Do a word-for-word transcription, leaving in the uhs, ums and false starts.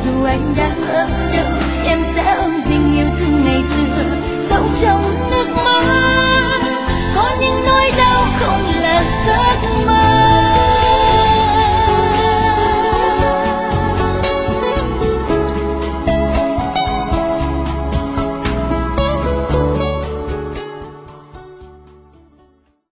dù anh đã ở đâu em sẽ ôm gìn yêu thương ngày xưa, dẫu trong nước